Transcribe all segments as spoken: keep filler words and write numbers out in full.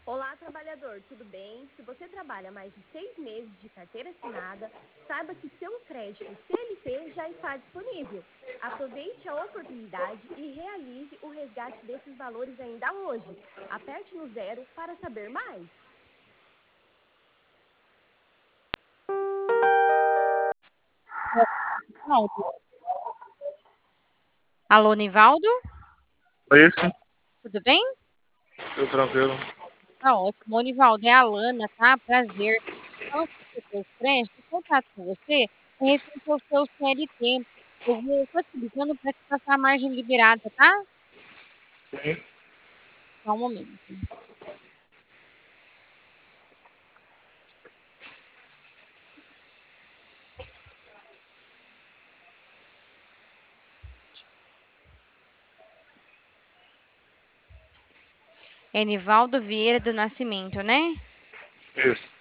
Olá, trabalhador, tudo bem? Se você trabalha mais de seis meses de carteira assinada, saiba que seu crédito C L T já está disponível. Aproveite a oportunidade e realize o resgate desses valores ainda hoje. Aperte no zero para saber mais. Nivaldo. Alô, Nivaldo? É isso? Tudo bem? Tudo tranquilo. Tá ótimo. Ô, Nivaldo, é a Alana, tá? Prazer. Então, se você tem crédito, o contato com você é referente ao seu C L T. Eu vou tô te ligando para te passar a margem liberada, tá? Sim. Só um momento. É Nivaldo Vieira do Nascimento, né? Isso.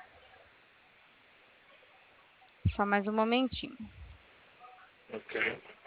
Só mais um momentinho. Ok.